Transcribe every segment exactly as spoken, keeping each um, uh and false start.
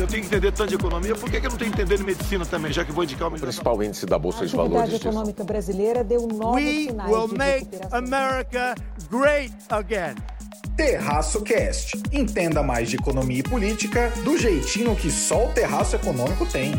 tenho que entender tanto de economia, por que, que eu não tenho que entender de medicina também, já que vou indicar o melhor? O principal índice da Bolsa de Valores. A atividade econômica brasileira deu novos sinais We will de make recuperação. America great again. Terraço Cast. Entenda mais de economia e política do jeitinho que só o Terraço Econômico tem.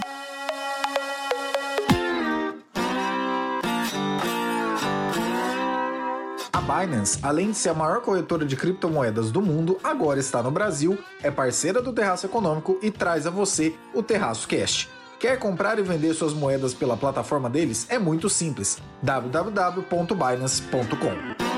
A Binance, além de ser a maior corretora de criptomoedas do mundo, agora está no Brasil, é parceira do Terraço Econômico e traz a você o Terraço Cast. Quer comprar e vender suas moedas pela plataforma deles? É muito simples. w w w ponto binance ponto com.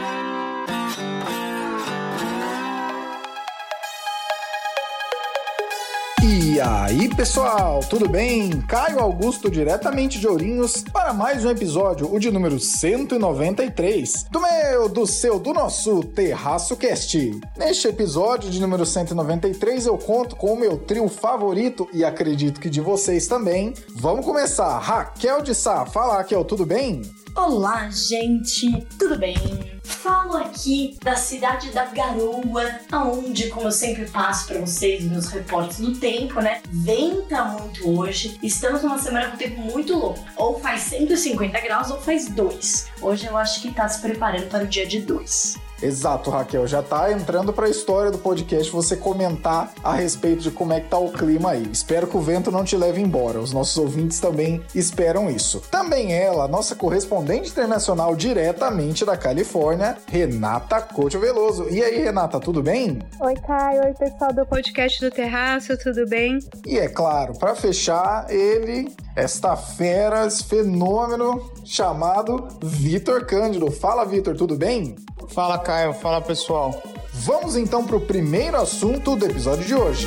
E aí, pessoal, tudo bem? Caio Augusto, diretamente de Ourinhos, para mais um episódio, o de número cento e noventa e três, do meu, do seu, do nosso Terraço Cast. Neste episódio de número cento e noventa e três, eu conto com o meu trio favorito, e acredito que de vocês também. Vamos começar. Raquel de Sá, fala, Raquel, tudo bem? Olá, gente, tudo bem? Falo aqui da cidade da Garoa, aonde, como eu sempre passo para vocês, meus reportes do tempo, né? Venta muito hoje. Estamos numa semana com tempo muito louco. Ou faz cento e cinquenta graus ou faz dois. Hoje eu acho que tá se preparando para o dia de dois. Exato, Raquel, já tá entrando para a história do podcast você comentar a respeito de como é que tá o clima aí. Espero que o vento não te leve embora, os nossos ouvintes também esperam isso. Também ela, nossa correspondente internacional diretamente da Califórnia, Renata Couto Veloso. E aí, Renata, tudo bem? Oi, Caio, oi, pessoal do podcast do Terraço, tudo bem? E é claro, para fechar, ele, esta fera, esse fenômeno chamado Vitor Cândido. Fala, Vitor, tudo bem? Fala, Caio. Fala, pessoal. Vamos então para o primeiro assunto do episódio de hoje.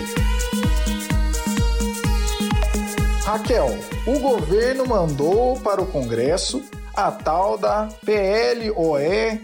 Raquel, o governo mandou para o Congresso a tal da P L O E,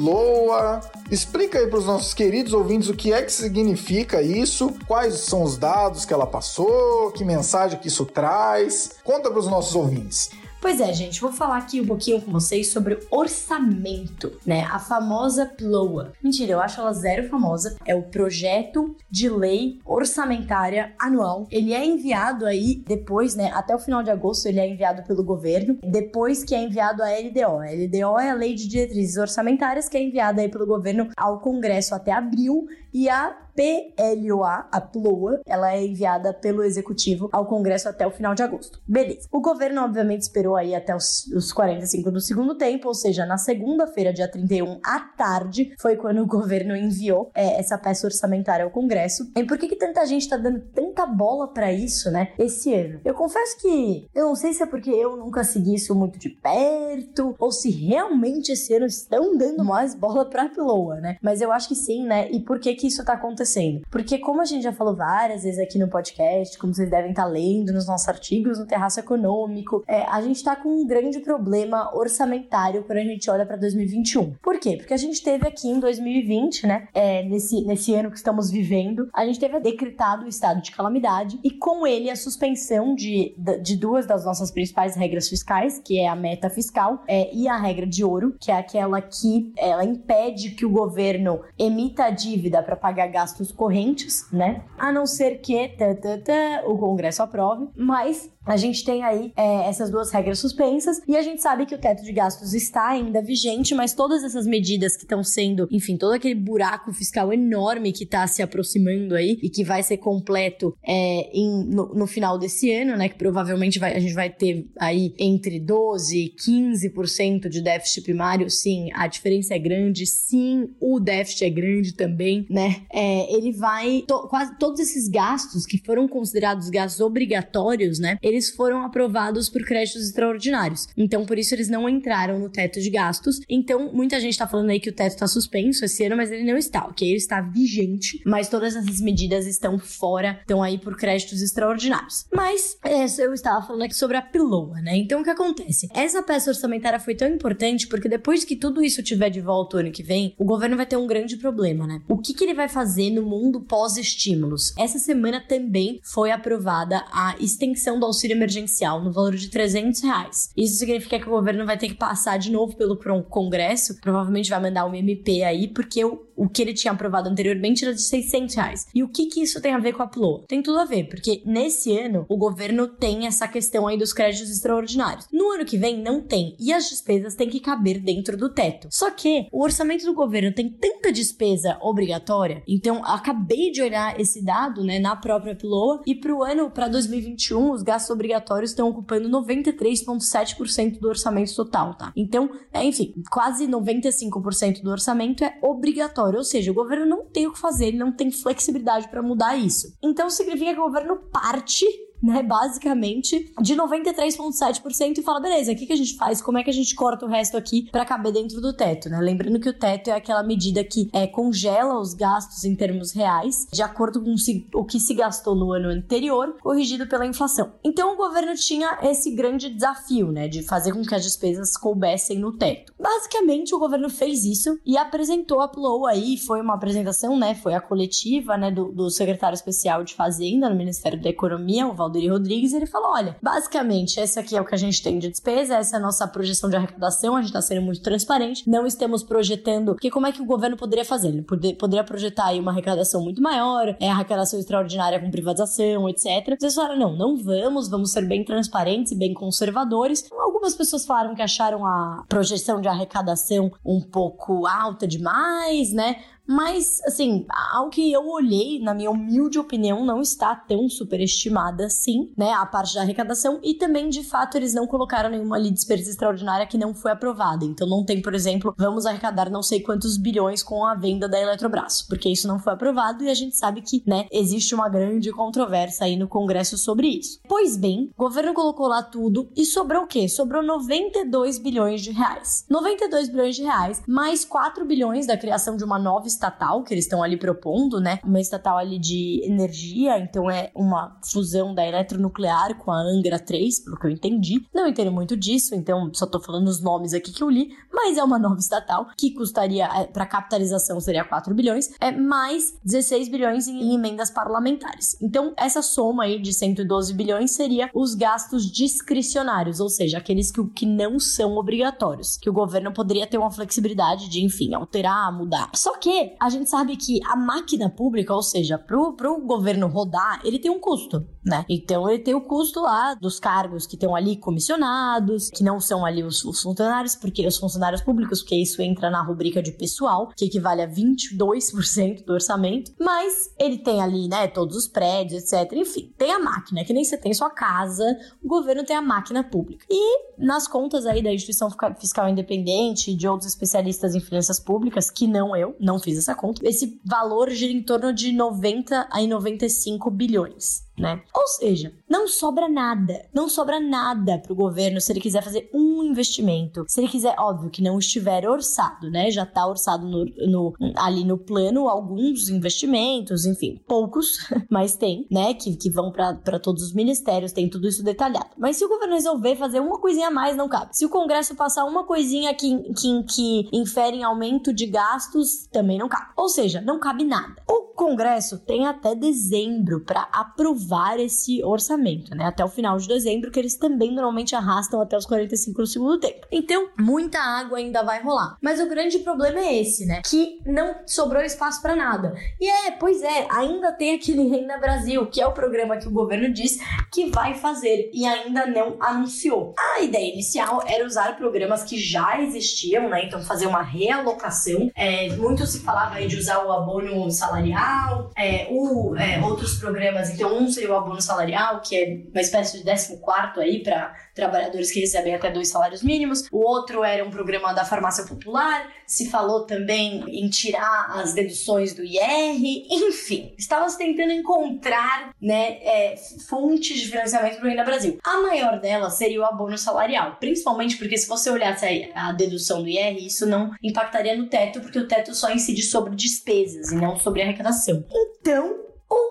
PILOA. Explica aí para os nossos queridos ouvintes o que é que significa isso, quais são os dados que ela passou, que mensagem que isso traz. Conta para os nossos ouvintes. Pois é, gente, vou falar aqui um pouquinho com vocês sobre orçamento, né? A famosa PLOA. Mentira, eu acho ela zero famosa. É o Projeto de Lei Orçamentária Anual. Ele é enviado aí depois, né? Até o final de agosto ele é enviado pelo governo, depois que é enviado a L D O. A L D O é a Lei de Diretrizes Orçamentárias, que é enviada aí pelo governo ao Congresso até abril, e a P L O A, a PLOA, ela é enviada pelo Executivo ao Congresso até o final de agosto. Beleza. O governo, obviamente, esperou aí até os, os quarenta e cinco do segundo tempo, ou seja, na segunda-feira, dia trinta e um, à tarde, foi quando o governo enviou é, essa peça orçamentária ao Congresso. E por que que tanta gente tá dando tanta bola pra isso, né, esse ano? Eu confesso que eu não sei se é porque eu nunca segui isso muito de perto, ou se realmente esse ano estão dando mais bola pra PLOA, né? Mas eu acho que sim, né? E por que que isso tá acontecendo? Porque como a gente já falou várias vezes aqui no podcast, como vocês devem estar lendo nos nossos artigos no Terraço Econômico, é, a gente tá com um grande problema orçamentário quando a gente olha para dois mil e vinte e um. Por quê? Porque a gente teve aqui em dois mil e vinte, né, é, nesse, nesse ano que estamos vivendo, a gente teve decretado o estado de calamidade e com ele a suspensão de, de duas das nossas principais regras fiscais, que é a meta fiscal é, e a regra de ouro, que é aquela que ela impede que o governo emita a dívida para pagar gastos correntes, né? A não ser que tá, tá, tá, o Congresso aprove, mas a gente tem aí é, essas duas regras suspensas e a gente sabe que o teto de gastos está ainda vigente, mas todas essas medidas que estão sendo, enfim, todo aquele buraco fiscal enorme que está se aproximando aí e que vai ser completo é, em, no, no final desse ano, né, que provavelmente vai, a gente vai ter aí entre doze e quinze por cento de déficit primário. Sim, a diferença é grande, sim, o déficit é grande também, né, é, ele vai, to, quase todos esses gastos que foram considerados gastos obrigatórios, né, eles foram aprovados por créditos extraordinários. Então, por isso, eles não entraram no teto de gastos. Então, muita gente tá falando aí que o teto tá suspenso esse ano, mas ele não está, ok? Ele está vigente, mas todas essas medidas estão fora, estão aí por créditos extraordinários. Mas, é, eu estava falando aqui sobre a PILOA, né? Então, o que acontece? Essa peça orçamentária foi tão importante porque depois que tudo isso tiver de volta o ano que vem, o governo vai ter um grande problema, né? O que que ele vai fazer no mundo pós-estímulos? Essa semana também foi aprovada a extensão do auxílio emergencial no valor de trezentos reais. Isso significa que o governo vai ter que passar de novo pelo Congresso, provavelmente vai mandar um M P aí, porque o O que ele tinha aprovado anteriormente era de seiscentos reais. E o que que isso tem a ver com a Ploa? Tem tudo a ver, porque nesse ano o governo tem essa questão aí dos créditos extraordinários. No ano que vem não tem, e as despesas têm que caber dentro do teto. Só que o orçamento do governo tem tanta despesa obrigatória, então acabei de olhar esse dado, né, na própria Ploa, e pro ano, para dois mil e vinte e um, os gastos obrigatórios estão ocupando noventa e três vírgula sete por cento do orçamento total, tá? Então, é, enfim, quase noventa e cinco por cento do orçamento é obrigatório, ou seja, o governo não tem o que fazer, ele não tem flexibilidade para mudar isso. Então, significa que o governo parte, né, basicamente, de noventa e três vírgula sete por cento e fala, beleza, o que, que a gente faz? Como é que a gente corta o resto aqui pra caber dentro do teto, né? Lembrando que o teto é aquela medida que é, congela os gastos em termos reais, de acordo com o que se gastou no ano anterior, corrigido pela inflação. Então, o governo tinha esse grande desafio, né, de fazer com que as despesas coubessem no teto. Basicamente, o governo fez isso e apresentou a Ploa aí, foi uma apresentação, né, foi a coletiva, né, do, do secretário especial de Fazenda no Ministério da Economia, o Valdir Rodrigues, ele falou, olha, basicamente, esse aqui é o que a gente tem de despesa, essa é a nossa projeção de arrecadação, a gente tá sendo muito transparente, não estamos projetando, porque como é que o governo poderia fazer? Ele poder, poderia projetar aí uma arrecadação muito maior, é arrecadação extraordinária com privatização, etcétera. Vocês falaram, não, não vamos, vamos ser bem transparentes e bem conservadores. Algumas pessoas falaram que acharam a projeção de arrecadação um pouco alta demais, né? Mas, assim, ao que eu olhei, na minha humilde opinião, não está tão superestimada assim, né, a parte da arrecadação, e também, de fato, eles não colocaram nenhuma lei de despesa extraordinária que não foi aprovada. Então, não tem, por exemplo, vamos arrecadar não sei quantos bilhões com a venda da Eletrobras, porque isso não foi aprovado e a gente sabe que, né, existe uma grande controvérsia aí no Congresso sobre isso. Pois bem, o governo colocou lá tudo e sobrou o quê? Sobrou noventa e dois bilhões de reais. noventa e dois bilhões de reais, mais quatro bilhões da criação de uma nova estatal que eles estão ali propondo, né? Uma estatal ali de energia, então é uma fusão da eletronuclear com a Angra três, pelo que eu entendi. Não entendo muito disso, então só tô falando os nomes aqui que eu li, mas é uma nova estatal que custaria, para capitalização seria quatro bilhões, é mais dezesseis bilhões em emendas parlamentares. Então essa soma aí de cento e doze bilhões seria os gastos discricionários, ou seja, aqueles que, que não são obrigatórios, que o governo poderia ter uma flexibilidade de, enfim, alterar, mudar. Só que a gente sabe que a máquina pública, ou seja, pro, pro governo rodar, ele tem um custo, né? Então ele tem o custo lá dos cargos que estão ali comissionados, que não são ali os, os funcionários, porque os funcionários públicos, porque isso entra na rubrica de pessoal, que equivale a vinte e dois por cento do orçamento, mas ele tem ali, né, todos os prédios, etcétera. Enfim, tem a máquina, que nem você tem sua casa, o governo tem a máquina pública. E nas contas aí da Instituição Fiscal Independente e de outros especialistas em finanças públicas, que não eu, não fiz essa conta, esse valor gira em torno de noventa a noventa e cinco bilhões, né? Ou seja, não sobra nada, não sobra nada pro governo se ele quiser fazer um investimento, se ele quiser, óbvio que não estiver orçado, né? Já tá orçado no, no, ali no plano alguns investimentos, enfim, poucos, mas tem, né? Que, que vão para todos os ministérios, tem tudo isso detalhado. Mas se o governo resolver fazer uma coisinha a mais, não cabe. Se o Congresso passar uma coisinha que, que, que infere em aumento de gastos, também não cabe. Ou seja, não cabe nada. O Congresso tem até dezembro para aprovar esse orçamento, né? Até o final de dezembro, que eles também normalmente arrastam até os quarenta e cinco do segundo tempo. Então, muita água ainda vai rolar. Mas o grande problema é esse, né? Que não sobrou espaço para nada. E é, pois é, ainda tem aquele Renda Brasil, que é o programa que o governo diz que vai fazer e ainda não anunciou. A ideia inicial era usar programas que já existiam, né? Então, fazer uma realocação. É, muito se falava aí de usar o abono salarial, é, o, é, outros programas. Então, um seria o abono salarial, que é uma espécie de décimo quarto aí para trabalhadores que recebem até dois salários mínimos. O outro era um programa da farmácia popular. Se falou também em tirar as deduções do I R. Enfim, estava se tentando encontrar, né, é, fontes de financiamento para o Renda Brasil. A maior delas seria o abono salarial, principalmente porque se você olhasse a dedução do I R, isso não impactaria no teto, porque o teto só incide sobre despesas e não sobre arrecadação. Então, o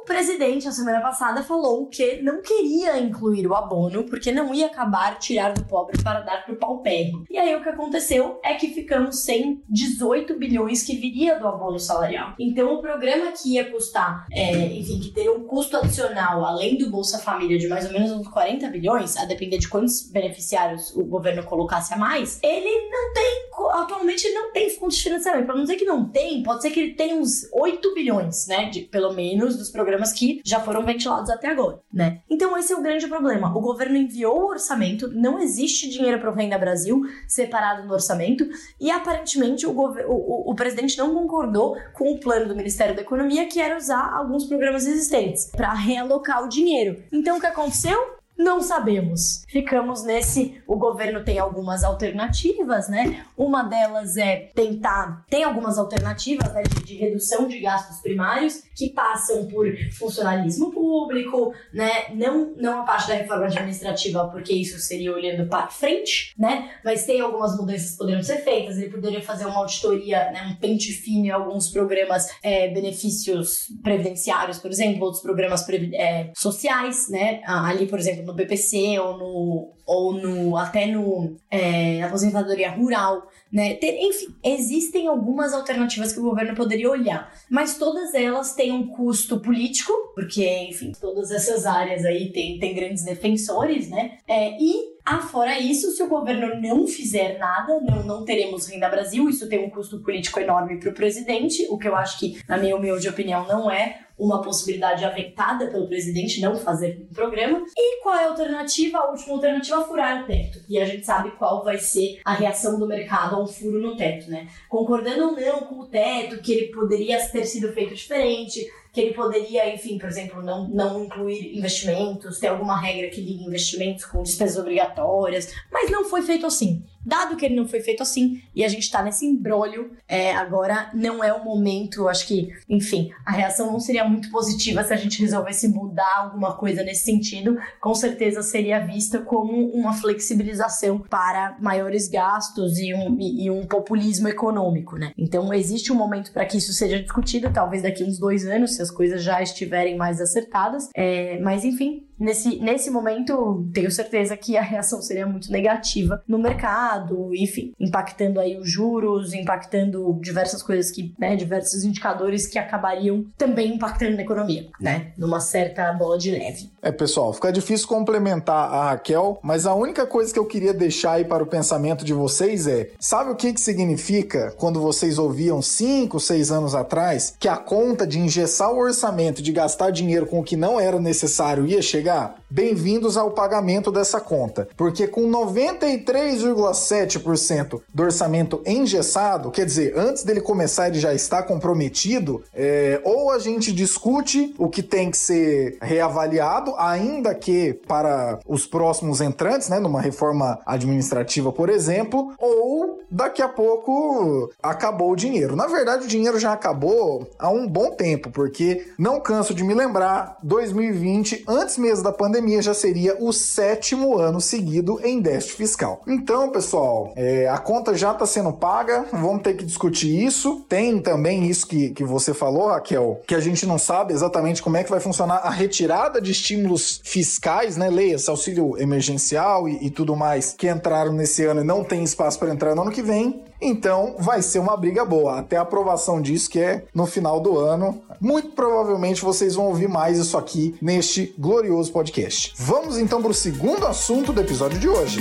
presidente, a semana passada, falou que não queria incluir o abono, porque não ia acabar tirar do pobre para dar pro paupérrimo. E aí o que aconteceu é que ficamos sem dezoito bilhões que viria do abono salarial. Então o programa que ia custar, é, enfim, que teria um custo adicional, além do Bolsa Família, de mais ou menos uns quarenta bilhões, a depender de quantos beneficiários o governo colocasse a mais, ele não tem, atualmente ele não tem fonte de financiamento. Para não dizer que não tem, pode ser que ele tenha uns oito bilhões, né, de, pelo menos dos programas que já foram ventilados até agora, né. Então esse é o grande problema. O governo enviou o orçamento, não existe dinheiro para o Renda Brasil separado no orçamento e aparentemente o, gover- o, o, o presidente não concordou com o plano do Ministério da Economia, que era usar alguns programas existentes para realocar o dinheiro. Então o que aconteceu? Não sabemos. Ficamos nesse... O governo tem algumas alternativas, né? Uma delas é tentar... Tem algumas alternativas, né, de, de redução de gastos primários que passam por funcionalismo público, né? Não, não a parte da reforma administrativa, porque isso seria olhando para frente, né? Mas tem algumas mudanças que poderiam ser feitas. Ele poderia fazer uma auditoria, né, um pente fino em alguns programas, é, benefícios previdenciários, por exemplo, outros programas previ- é, sociais, né? Ali, por exemplo, no B P C ou no, ou no até no é, na aposentadoria rural, né? Ter, enfim, existem algumas alternativas que o governo poderia olhar, mas todas elas têm um custo político, porque, enfim, todas essas áreas aí têm, têm grandes defensores, né? É, e Ah, fora isso, se o governo não fizer nada, não, não teremos Renda Brasil, isso tem um custo político enorme para o presidente, o que eu acho que, na minha humilde opinião, não é uma possibilidade aventada pelo presidente não fazer um programa. E qual é a alternativa? A última alternativa é furar o teto. E a gente sabe qual vai ser a reação do mercado a um furo no teto, né? Concordando ou não com o teto, que ele poderia ter sido feito diferente, que ele poderia, enfim, por exemplo, não, não incluir investimentos, ter alguma regra que ligue investimentos com despesas obrigatórias, mas não foi feito assim. Dado que ele não foi feito assim, e a gente tá nesse imbróglio, é, agora não é o momento, eu acho que, enfim, a reação não seria muito positiva se a gente resolvesse mudar alguma coisa nesse sentido, com certeza seria vista como uma flexibilização para maiores gastos e um, e, e um populismo econômico, né? Então existe um momento para que isso seja discutido, talvez daqui uns dois anos, se as coisas já estiverem mais acertadas, é, mas enfim, nesse, nesse momento tenho certeza que a reação seria muito negativa no mercado, enfim, impactando aí os juros, impactando diversas coisas que, né, diversos indicadores que acabariam também impactando na economia, né, numa certa bola de neve. É, pessoal, fica difícil complementar a Raquel, mas a única coisa que eu queria deixar aí para o pensamento de vocês é, sabe o que que significa quando vocês ouviam cinco, seis anos atrás que a conta de engessar o orçamento, de gastar dinheiro com o que não era necessário ia chegar? Bem-vindos ao pagamento dessa conta, porque com noventa e três vírgula sete por cento do orçamento engessado, quer dizer, antes dele começar ele já está comprometido, é, ou a gente discute o que tem que ser reavaliado, ainda que para os próximos entrantes, né, numa reforma administrativa, por exemplo, ou daqui a pouco acabou o dinheiro. Na verdade, o dinheiro já acabou há um bom tempo, porque não canso de me lembrar, dois mil e vinte, antes mesmo da pandemia, já seria o sétimo ano seguido em déficit fiscal. Então, pessoal, é, a conta já está sendo paga, vamos ter que discutir isso. Tem também isso que, que você falou, Raquel, que a gente não sabe exatamente como é que vai funcionar a retirada de estímulos fiscais, né? Leia-se auxílio emergencial e, e tudo mais, que entraram nesse ano e não tem espaço para entrar no ano que vem. Então, vai ser uma briga boa, até a aprovação disso, que é no final do ano. Muito provavelmente vocês vão ouvir mais isso aqui neste glorioso podcast. Vamos então para o segundo assunto do episódio de hoje.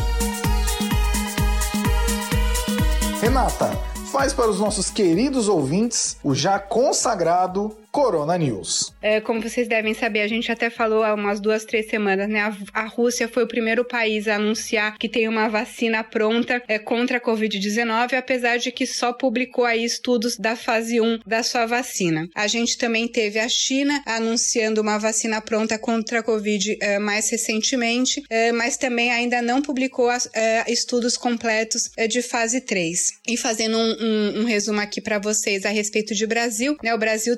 Renata, faz para os nossos queridos ouvintes o já consagrado Corona News. É, como vocês devem saber, a gente até falou há umas duas, três semanas, né? A, a Rússia foi o primeiro país a anunciar que tem uma vacina pronta é, contra a covid dezenove, apesar de que só publicou aí estudos da fase um da sua vacina. A gente também teve a China anunciando uma vacina pronta contra a Covid é, mais recentemente, é, mas também ainda não publicou as, é, estudos completos é, de fase três. E fazendo um, um, um resumo aqui para vocês a respeito de Brasil, né? O Brasil tem hoje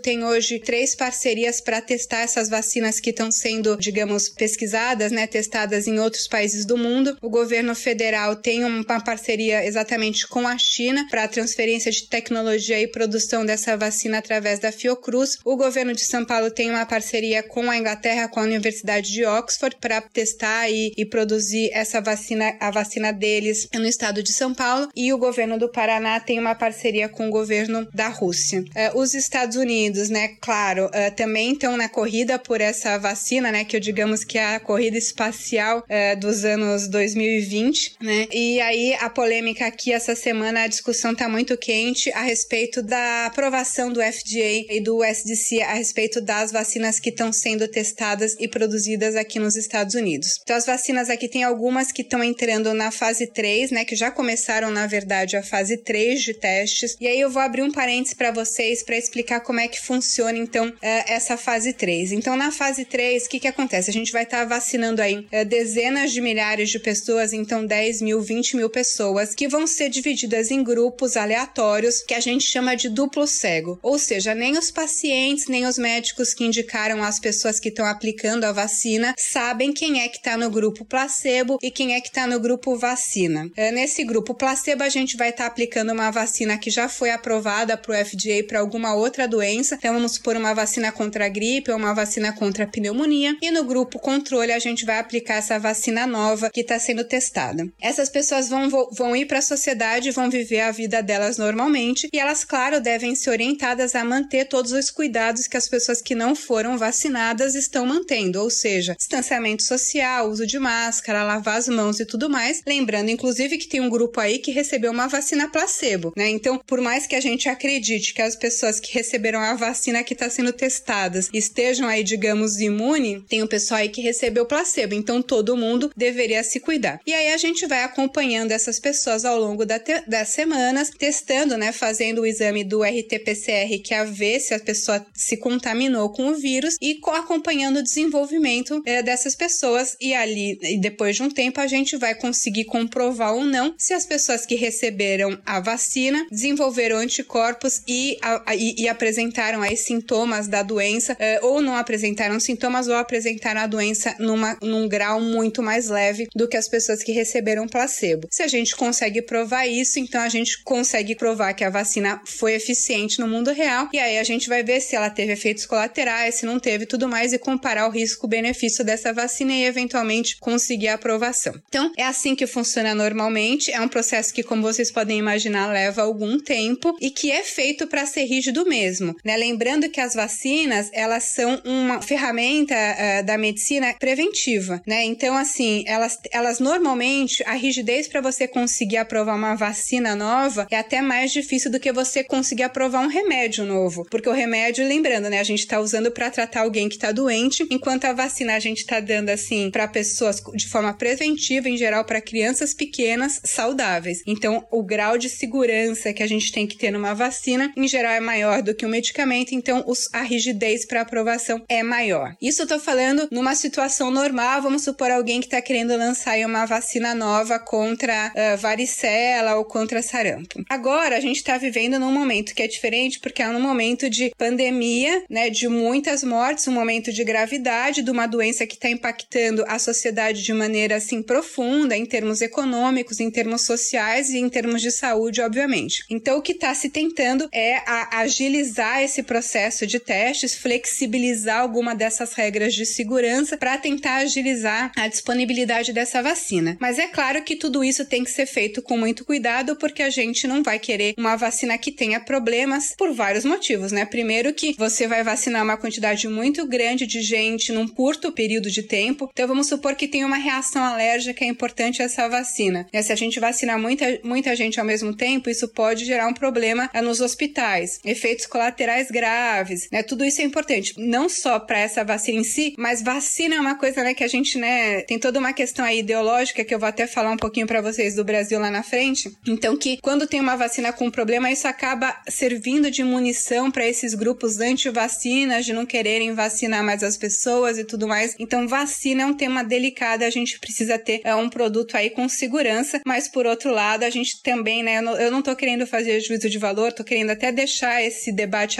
hoje três parcerias para testar essas vacinas que estão sendo, digamos, pesquisadas, né, testadas em outros países do mundo. O governo federal tem uma parceria exatamente com a China para a transferência de tecnologia e produção dessa vacina através da Fiocruz. O governo de São Paulo tem uma parceria com a Inglaterra, com a Universidade de Oxford, para testar e, e produzir essa vacina, a vacina deles no estado de São Paulo. E o governo do Paraná tem uma parceria com o governo da Rússia. Uh, os Estados Unidos, né, claro, uh, também estão na corrida por essa vacina, né, que eu digamos que é a corrida espacial uh, dos anos dois mil e vinte, né, e aí a polêmica aqui essa semana, a discussão tá muito quente a respeito da aprovação do F D A e do U S D C a respeito das vacinas que estão sendo testadas e produzidas aqui nos Estados Unidos. Então as vacinas aqui tem algumas que estão entrando na fase três, né, que já começaram na verdade a fase três de testes, e aí eu vou abrir um parênteses para vocês para explicar como é que funciona então essa fase três. Então na fase três, o que que acontece? A gente vai estar tá vacinando aí dezenas de milhares de pessoas, então dez mil, vinte mil pessoas, que vão ser divididas em grupos aleatórios, que a gente chama de duplo cego, ou seja, nem os pacientes, nem os médicos que indicaram as pessoas que estão aplicando a vacina sabem quem é que está no grupo placebo e quem é que está no grupo vacina. Nesse grupo placebo, a gente vai estar tá aplicando uma vacina que já foi aprovada para o F D A para alguma outra doença, então vamos supor uma vacina contra a gripe ou uma vacina contra a pneumonia, e no grupo controle a gente vai aplicar essa vacina nova que está sendo testada. Essas pessoas vão, vão ir para a sociedade, vão viver a vida delas normalmente, e elas, claro, devem ser orientadas a manter todos os cuidados que as pessoas que não foram vacinadas estão mantendo, ou seja, distanciamento social, uso de máscara, lavar as mãos e tudo mais, lembrando inclusive que tem um grupo aí que recebeu uma vacina placebo, né? Então, por mais que a gente acredite que as pessoas que receberam a vacina que está sendo testadas estejam aí, digamos, imunes, tem um pessoal aí que recebeu placebo, então todo mundo deveria se cuidar. E aí a gente vai acompanhando essas pessoas ao longo da te- das semanas, testando, né, fazendo o exame do R T P C R, que é a ver se a pessoa se contaminou com o vírus, e co- acompanhando o desenvolvimento é, dessas pessoas, e ali, e depois de um tempo, a gente vai conseguir comprovar ou não se as pessoas que receberam a vacina desenvolveram anticorpos e, a, e, e apresentaram aí sintomas da doença, é, ou não apresentaram sintomas, ou apresentaram a doença numa, num grau muito mais leve do que as pessoas que receberam placebo. Se a gente consegue provar isso, então a gente consegue provar que a vacina foi eficiente no mundo real, e aí a gente vai ver se ela teve efeitos colaterais, se não teve, tudo mais, e comparar o risco-benefício dessa vacina e eventualmente conseguir a aprovação. Então, é assim que funciona normalmente, é um processo que, como vocês podem imaginar, leva algum tempo e que é feito para ser rígido mesmo, né? Lembrando que as vacinas, elas são uma ferramenta uh, da medicina preventiva, né? Então, assim, elas, elas normalmente, a rigidez para você conseguir aprovar uma vacina nova é até mais difícil do que você conseguir aprovar um remédio novo, porque o remédio, lembrando, né, a gente tá usando para tratar alguém que tá doente, enquanto a vacina a gente tá dando, assim, para pessoas de forma preventiva, em geral para crianças pequenas, saudáveis. Então, o grau de segurança que a gente tem que ter numa vacina, em geral, é maior do que um medicamento, então os, a rigidez para aprovação é maior. Isso eu tô falando numa situação normal, vamos supor alguém que tá querendo lançar aí uma vacina nova contra uh, varicela ou contra sarampo. Agora, a gente tá vivendo num momento que é diferente, porque é um momento de pandemia, né, de muitas mortes, um momento de gravidade, de uma doença que tá impactando a sociedade de maneira, assim, profunda, em termos econômicos, em termos sociais e em termos de saúde, obviamente. Então, o que tá se tentando é a, agilizar esse processo de testes, flexibilizar alguma dessas regras de segurança para tentar agilizar a disponibilidade dessa vacina. Mas é claro que tudo isso tem que ser feito com muito cuidado, porque a gente não vai querer uma vacina que tenha problemas por vários motivos, né? Primeiro que você vai vacinar uma quantidade muito grande de gente num curto período de tempo, então vamos supor que tem uma reação alérgica, é importante essa vacina. E se a gente vacinar muita, muita gente ao mesmo tempo, isso pode gerar um problema nos hospitais, efeitos colaterais graves, né? Tudo isso é importante, não só para essa vacina em si, mas vacina é uma coisa, né, que a gente, né, tem toda uma questão aí ideológica, que eu vou até falar um pouquinho para vocês do Brasil lá na frente. Então, que quando tem uma vacina com problema, isso acaba servindo de munição para esses grupos anti-vacinas, de não quererem vacinar mais as pessoas e tudo mais. Então, vacina é um tema delicado, a gente precisa ter é, um produto aí com segurança, mas por outro lado, a gente também, né, eu não, eu não tô querendo fazer juízo de valor, tô querendo até deixar esse debate aberto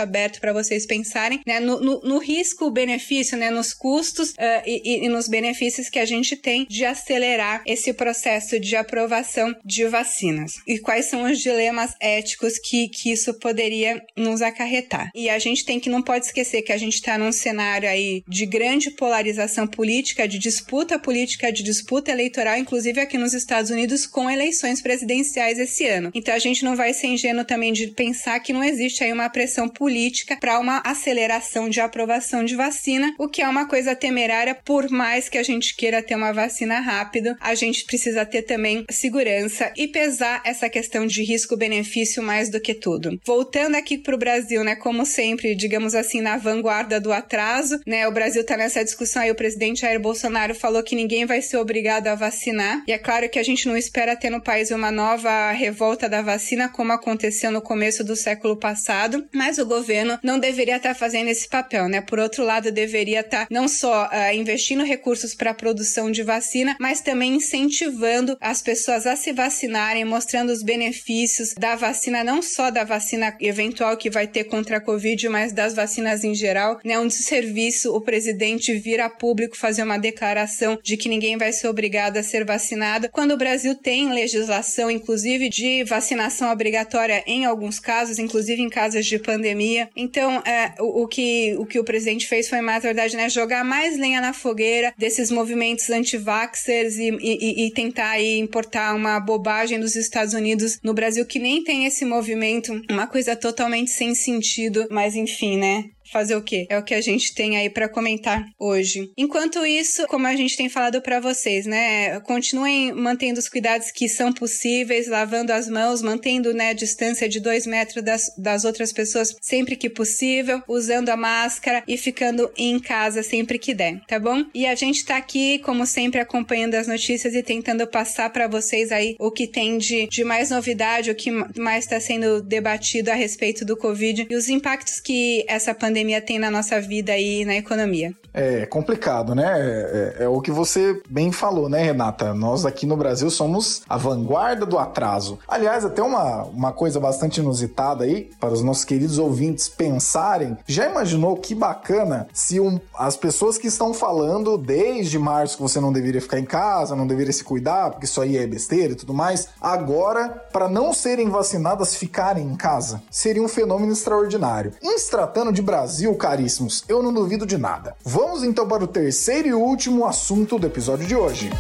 para vocês pensarem, né, no, no, no risco-benefício, né, nos custos uh, e, e nos benefícios que a gente tem de acelerar esse processo de aprovação de vacinas. E quais são os dilemas éticos que, que isso poderia nos acarretar. E a gente tem que, não pode esquecer que a gente está num cenário aí de grande polarização política, de disputa política, de disputa eleitoral, inclusive aqui nos Estados Unidos, com eleições presidenciais esse ano. Então a gente não vai ser ingênuo também de pensar que não existe aí uma pressão política para uma aceleração de aprovação de vacina, o que é uma coisa temerária. Por mais que a gente queira ter uma vacina rápido, a gente precisa ter também segurança e pesar essa questão de risco-benefício mais do que tudo. Voltando aqui para o Brasil, né, como sempre, digamos assim, na vanguarda do atraso, né, o Brasil tá nessa discussão aí, o presidente Jair Bolsonaro falou que ninguém vai ser obrigado a vacinar, e é claro que a gente não espera ter no país uma nova revolta da vacina, como aconteceu no começo do século passado, mas o governo não deveria estar fazendo esse papel, né, por outro lado, deveria estar não só uh, investindo recursos para a produção de vacina, mas também incentivando as pessoas a se vacinarem, mostrando os benefícios da vacina, não só da vacina eventual que vai ter contra a Covid, mas das vacinas em geral, né? Um desserviço o presidente vir a público fazer uma declaração de que ninguém vai ser obrigado a ser vacinado, quando o Brasil tem legislação, inclusive, de vacinação obrigatória em alguns casos, inclusive em casos de pandemia. Então, é, o, o, que, o que o presidente fez foi, na verdade, né, jogar mais lenha na fogueira desses movimentos anti-vaxxers e, e, e tentar aí importar uma bobagem dos Estados Unidos no Brasil, que nem tem esse movimento, uma coisa totalmente sem sentido, mas enfim, né? Fazer o quê? É o que a gente tem aí pra comentar hoje. Enquanto isso, como a gente tem falado pra vocês, né? Continuem mantendo os cuidados que são possíveis, lavando as mãos, mantendo, né, a distância de dois metros das, das outras pessoas sempre que possível, usando a máscara e ficando em casa sempre que der, tá bom? E a gente tá aqui, como sempre, acompanhando as notícias e tentando passar pra vocês aí o que tem de, de mais novidade, o que mais tá sendo debatido a respeito do Covid e os impactos que essa pandemia tem na nossa vida e na economia. É complicado, né? É, é, é o que você bem falou, né, Renata? Nós aqui no Brasil somos a vanguarda do atraso. Aliás, até uma, uma coisa bastante inusitada aí, para os nossos queridos ouvintes pensarem, já imaginou que bacana se um, as pessoas que estão falando desde março que você não deveria ficar em casa, não deveria se cuidar, porque isso aí é besteira e tudo mais, agora, para não serem vacinadas, ficarem em casa? Seria um fenômeno extraordinário. Em se tratando de Brasil, caríssimos, eu não duvido de nada. Vamos então para o terceiro e último assunto do episódio de hoje.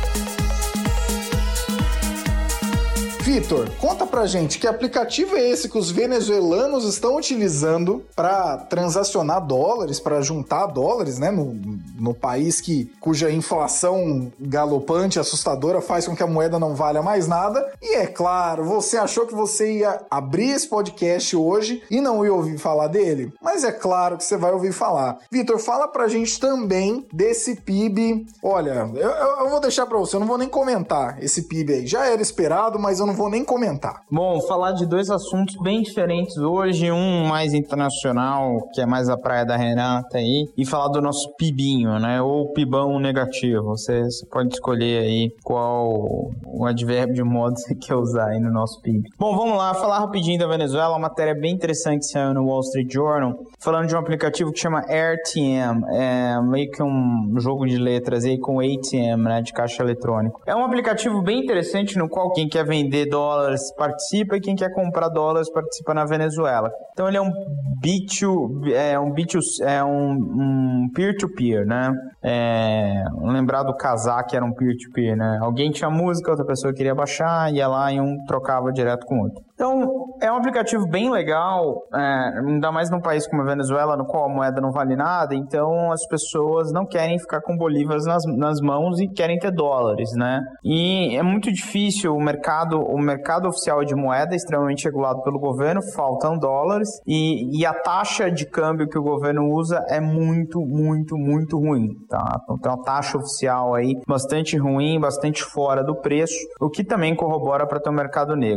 Vitor, conta pra gente que aplicativo é esse que os venezuelanos estão utilizando para transacionar dólares, para juntar dólares, né, no, no país que, cuja inflação galopante, assustadora, faz com que a moeda não valha mais nada. E é claro, você achou que você ia abrir esse podcast hoje e não ia ouvir falar dele? Mas é claro que você vai ouvir falar. Vitor, fala pra gente também desse P I B. Olha, eu, eu vou deixar pra você, eu não vou nem comentar esse P I B aí. Já era esperado, mas eu não vou nem comentar. Bom, falar de dois assuntos bem diferentes hoje, um mais internacional, que é mais a praia da Renata aí, e falar do nosso PIBinho, né, ou PIBão negativo. Você, você pode escolher aí qual o advérbio de modo você quer usar aí no nosso P I B. Bom, vamos lá, falar rapidinho da Venezuela, uma matéria bem interessante que saiu no Wall Street Journal, falando de um aplicativo que chama A R T M, é meio que um jogo de letras aí com A T M, né, de caixa eletrônico. É um aplicativo bem interessante no qual quem quer vender dólares participa e quem quer comprar dólares participa na Venezuela. Então ele é um B dois, é um B dois, é um, um peer-to-peer, né? É, lembrar do Kazaa, que era um peer-to-peer, né? Alguém tinha música, outra pessoa queria baixar, ia lá e um trocava direto com o outro. Então, é um aplicativo bem legal, é, ainda mais num país como a Venezuela, no qual a moeda não vale nada, então as pessoas não querem ficar com bolívares nas, nas mãos e querem ter dólares, né? E é muito difícil, o mercado, o mercado oficial de moeda é extremamente regulado pelo governo, faltam dólares, e, e a taxa de câmbio que o governo usa é muito, muito, muito ruim, tá? Então tem uma taxa oficial aí bastante ruim, bastante fora do preço, o que também corrobora para ter um mercado negro. Qual que é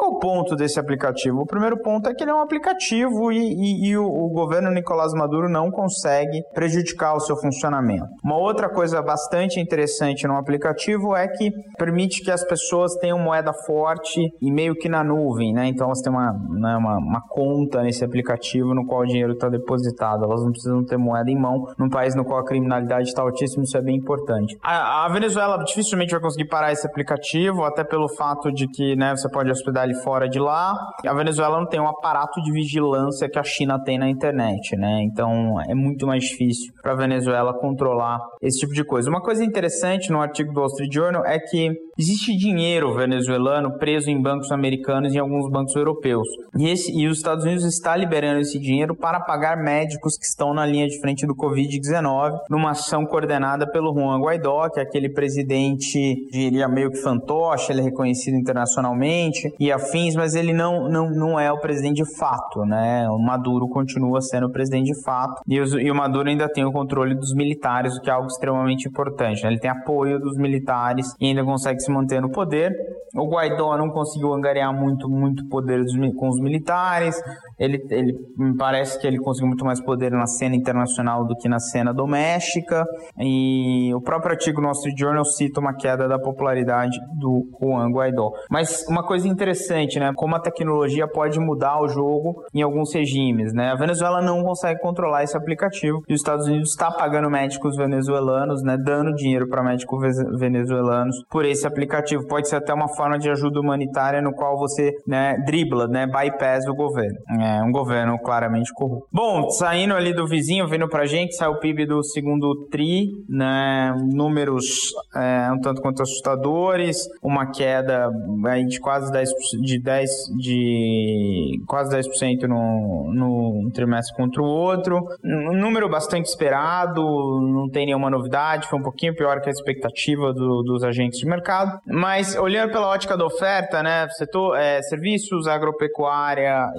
Qual o ponto desse aplicativo? O primeiro ponto é que ele é um aplicativo e, e, e o, o governo Nicolás Maduro não consegue prejudicar o seu funcionamento. Uma outra coisa bastante interessante no aplicativo é que permite que as pessoas tenham moeda forte e meio que na nuvem, né? Então elas têm uma, né, uma, uma conta nesse aplicativo no qual o dinheiro está depositado. Elas não precisam ter moeda em mão num país no qual a criminalidade está altíssima, isso é bem importante. A, a Venezuela dificilmente vai conseguir parar esse aplicativo, até pelo fato de que, né, você pode hospedar ele fora de lá. A Venezuela não tem um aparato de vigilância que a China tem na internet, né? Então é muito mais difícil para a Venezuela controlar esse tipo de coisa. Uma coisa interessante no artigo do Wall Street Journal é que existe dinheiro venezuelano preso em bancos americanos e em alguns bancos europeus. E, esse, e os Estados Unidos está liberando esse dinheiro para pagar médicos que estão na linha de frente do covid dezenove, numa ação coordenada pelo Juan Guaidó, que é aquele presidente, diria, meio que fantoche, ele é reconhecido internacionalmente e afins, mas ele não, não, não é o presidente de fato, né? O Maduro continua sendo o presidente de fato e, os, e o Maduro ainda tem o controle dos militares, o que é algo extremamente importante, né? Ele tem apoio dos militares e ainda consegue se manter no poder. O Guaidó não conseguiu angariar muito, muito poder dos, com os militares, ele, ele me parece que ele conseguiu muito mais poder na cena internacional do que na cena doméstica, e o próprio artigo no Wall Street Journal cita uma queda da popularidade do Juan Guaidó. Mas uma coisa interessante, né, como a tecnologia pode mudar o jogo em alguns regimes, né? A Venezuela não consegue controlar esse aplicativo e os Estados Unidos está pagando médicos venezuelanos, né, dando dinheiro para médicos venezuelanos por esse aplicativo. Pode ser até uma forma de ajuda humanitária no qual você, né, dribla, né, bypass o governo. É um governo claramente corrupto. Bom, saindo ali do vizinho, vindo pra gente, sai o P I B do segundo tri, né, números é, um tanto quanto assustadores, uma queda aí de quase dez por cento, de dez, de quase dez por cento no, no trimestre contra o outro. Um número bastante esperado, não tem nenhuma novidade, foi um pouquinho pior que a expectativa do, dos agentes de mercado, mas olhando pela ótica da oferta, né, setor, é, serviços, agropecuária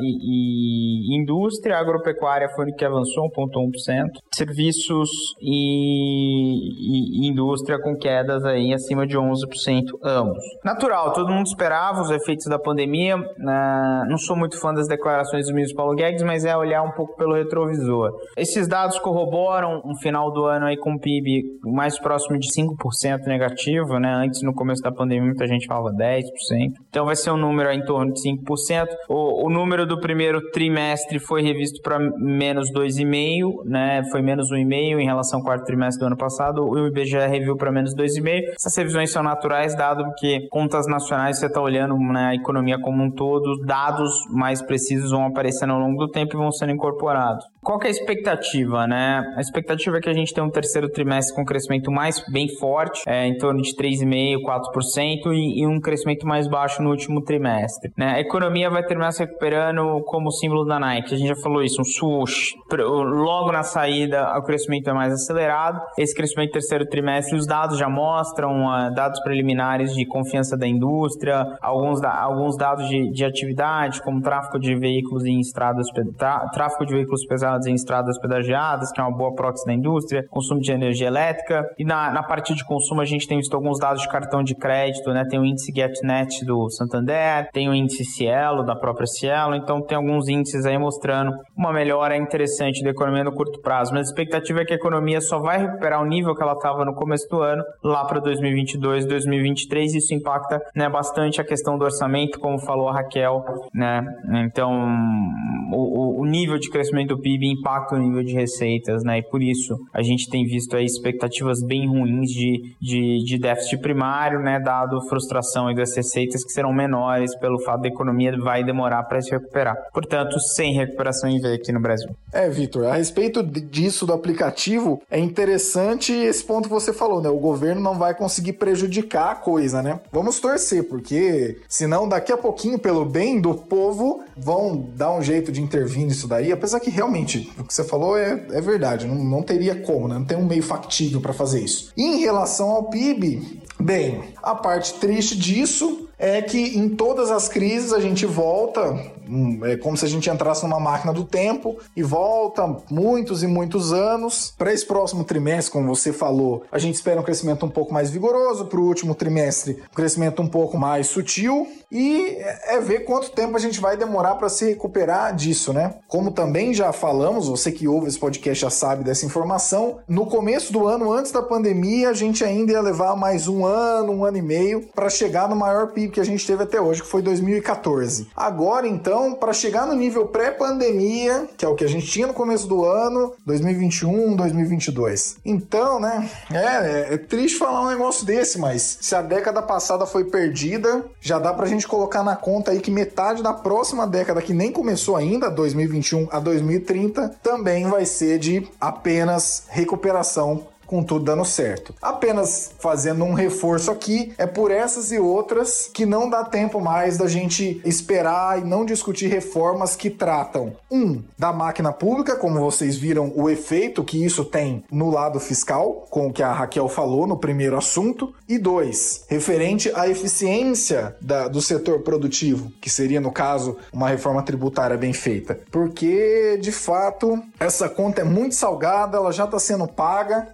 e, e indústria, a agropecuária foi o que avançou um vírgula um por cento, serviços e, e, e indústria com quedas aí acima de onze por cento ambos. Natural, todo mundo esperava os efeitos da pandemia, né, não sou muito fã das declarações do ministro Paulo Guedes, mas é olhar um pouco pelo retrovisor. Esses dados corroboram um final do ano aí com o P I B mais próximo de cinco por cento negativo, né, antes no começo da pandemia muita gente falava dez por cento, então vai ser um número em torno de cinco por cento. O, o número do primeiro trimestre foi revisto para menos dois vírgula cinco por cento, né, foi menos um vírgula cinco por cento em relação ao quarto trimestre do ano passado, o I B G E reviu para menos dois vírgula cinco por cento. Essas revisões são naturais, dado que contas nacionais você está olhando, né, a economia como um todo, dados mais precisos vão aparecendo ao longo do tempo e vão sendo incorporados. Qual que é a expectativa, né? A expectativa é que a gente tenha um terceiro trimestre com crescimento mais bem forte, é, em torno de três vírgula cinco por cento, quatro por cento e, e um crescimento mais baixo no último trimestre, né? A economia vai terminar se recuperando como o símbolo da Nike, a gente já falou isso, um swoosh. Logo na saída, o crescimento é mais acelerado. Esse crescimento terceiro trimestre, os dados já mostram uh, dados preliminares de confiança da indústria, alguns, da, alguns dados de, de atividade, como tráfego de veículos em estradas, tráfego de veículos pesados em estradas pedagiadas, que é uma boa proxy da indústria, consumo de energia elétrica, e na, na parte de consumo a gente tem visto alguns dados de cartão de crédito, né? Tem o índice GetNet do Santander, tem o índice Cielo, da própria Cielo, então tem alguns índices aí mostrando uma melhora interessante da economia no curto prazo, mas a expectativa é que a economia só vai recuperar o nível que ela estava no começo do ano, lá para dois mil e vinte e dois, dois mil e vinte e três, isso impacta, né, bastante a questão do orçamento, como falou a Raquel, né? Então o, o nível de crescimento do P I B impacta o nível de receitas, né? E por isso a gente tem visto aí expectativas bem ruins de, de, de déficit primário, né? Dado a frustração aí das receitas que serão menores pelo fato da economia vai demorar para se recuperar. Portanto, sem recuperação em V aqui no Brasil. É, Vitor, a respeito disso do aplicativo, é interessante esse ponto que você falou, né? O governo não vai conseguir prejudicar a coisa, né? Vamos torcer, porque senão daqui a pouquinho, pelo bem do povo, vão dar um jeito de intervir nisso daí, apesar que realmente o que você falou é, é verdade, não, não teria como, né? Não tem um meio factível para fazer isso. E em relação ao P I B, bem, a parte triste disso é que em todas as crises a gente volta, É como se a gente entrasse numa máquina do tempo e volta muitos e muitos anos. Para esse próximo trimestre, como você falou, a gente espera um crescimento um pouco mais vigoroso. Para o último trimestre, um crescimento um pouco mais sutil. E é ver quanto tempo a gente vai demorar para se recuperar disso, né? Como também já falamos, você que ouve esse podcast já sabe dessa informação, no começo do ano, antes da pandemia, a gente ainda ia levar mais um ano, um ano e meio para chegar no maior P I B que a gente teve até hoje, que foi dois mil e quatorze. Agora, então, para chegar no nível pré-pandemia, que é o que a gente tinha no começo do ano, dois mil e vinte e um, dois mil e vinte e dois. Então, né, é, é triste falar um negócio desse, mas se a década passada foi perdida, já dá pra gente colocar na conta aí que metade da próxima década, que nem começou ainda, dois mil e vinte e um a dois mil e trinta, também vai ser de apenas recuperação, com tudo dando certo. Apenas fazendo um reforço aqui, é por essas e outras que não dá tempo mais da gente esperar e não discutir reformas que tratam, um, da máquina pública, como vocês viram o efeito que isso tem no lado fiscal, com o que a Raquel falou no primeiro assunto, e dois, referente à eficiência da, do setor produtivo, que seria, no caso, uma reforma tributária bem feita. Porque, de fato, essa conta é muito salgada, ela já está sendo paga,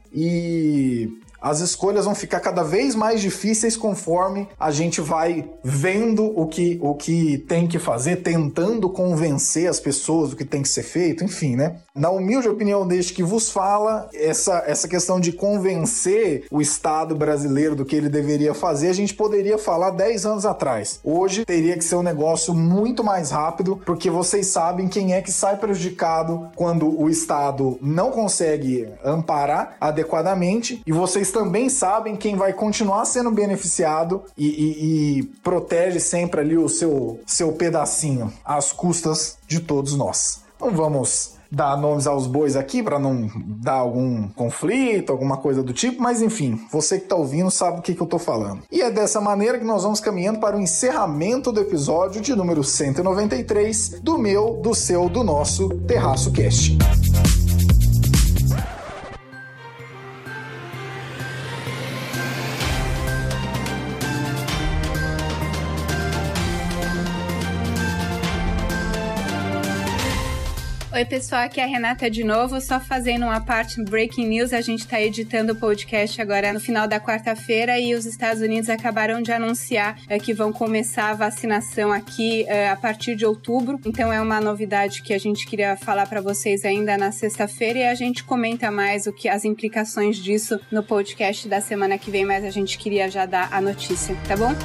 e as escolhas vão ficar cada vez mais difíceis conforme a gente vai vendo o que, o que tem que fazer, tentando convencer as pessoas do que tem que ser feito, enfim, né? Na humilde opinião deste que vos fala, essa, essa questão de convencer o Estado brasileiro do que ele deveria fazer, a gente poderia falar dez anos atrás. Hoje teria que ser um negócio muito mais rápido, porque vocês sabem quem é que sai prejudicado quando o Estado não consegue amparar adequadamente, e vocês também sabem quem vai continuar sendo beneficiado e, e, e protege sempre ali o seu, seu pedacinho às custas de todos nós. Não vamos dar nomes aos bois aqui para não dar algum conflito, alguma coisa do tipo, mas enfim, você que tá ouvindo sabe o que, que eu tô falando. E é dessa maneira que nós vamos caminhando para o encerramento do episódio de número cento e noventa e três do meu, do seu, do nosso Terraço Cast. Oi pessoal, aqui é a Renata de novo, só fazendo uma parte breaking news, a gente tá editando o podcast agora no final da quarta-feira e os Estados Unidos acabaram de anunciar é, que vão começar a vacinação aqui é, a partir de outubro, então é uma novidade que a gente queria falar para vocês ainda na sexta-feira e a gente comenta mais o que as implicações disso no podcast da semana que vem, mas a gente queria já dar a notícia, tá bom?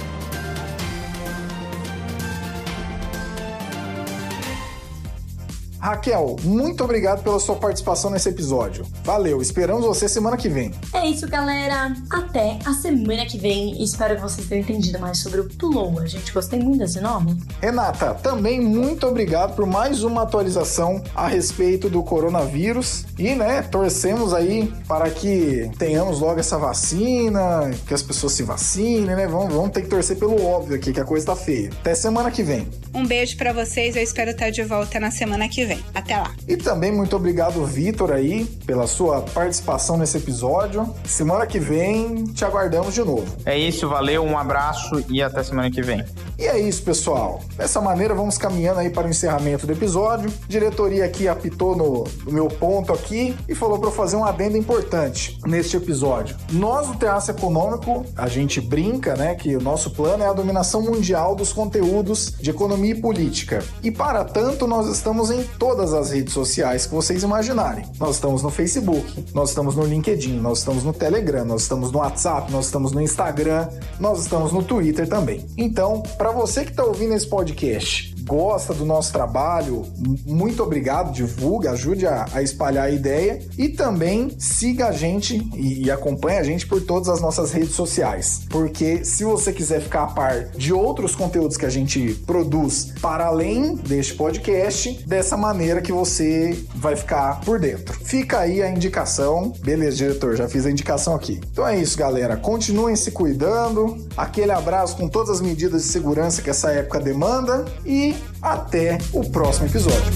Raquel, muito obrigado pela sua participação nesse episódio. Valeu, esperamos você semana que vem. É isso, galera. Até a semana que vem. Espero que vocês tenham entendido mais sobre o Ploa. Gente, gostei muito desse nome. Renata, também muito obrigado por mais uma atualização a respeito do coronavírus. E, né, torcemos aí para que tenhamos logo essa vacina, que as pessoas se vacinem, né? Vamos, vamos ter que torcer pelo óbvio aqui, que a coisa tá feia. Até semana que vem. Um beijo pra vocês, eu espero estar de volta na semana que vem. Até lá. E também muito obrigado, Vitor, aí, pela sua participação nesse episódio. Semana que vem, te aguardamos de novo. É isso, valeu, um abraço e até semana que vem. E é isso, pessoal. Dessa maneira, vamos caminhando aí para o encerramento do episódio. A diretoria aqui apitou no, no meu ponto aqui e falou para eu fazer um adendo importante neste episódio. Nós, do Terraço Econômico, a gente brinca, né, que o nosso plano é a dominação mundial dos conteúdos de economia e política. E, para tanto, nós estamos em todas as redes sociais que vocês imaginarem. Nós estamos no Facebook, nós estamos no LinkedIn, nós estamos no Telegram, nós estamos no WhatsApp, nós estamos no Instagram, nós estamos no Twitter também. Então, para você que está ouvindo esse podcast, gosta do nosso trabalho, muito obrigado, divulgue, ajude a, a espalhar a ideia e também siga a gente e, e acompanhe a gente por todas as nossas redes sociais, porque se você quiser ficar a par de outros conteúdos que a gente produz para além deste podcast, dessa maneira que você vai ficar por dentro. Fica aí a indicação. Beleza, diretor, já fiz a indicação aqui. Então é isso, galera, continuem se cuidando, aquele abraço com todas as medidas de segurança que essa época demanda e até o próximo episódio.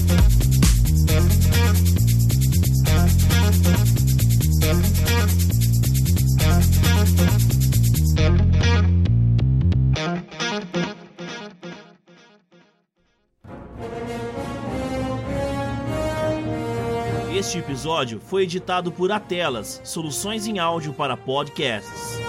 Este episódio foi editado por Atelas, soluções em áudio para podcasts.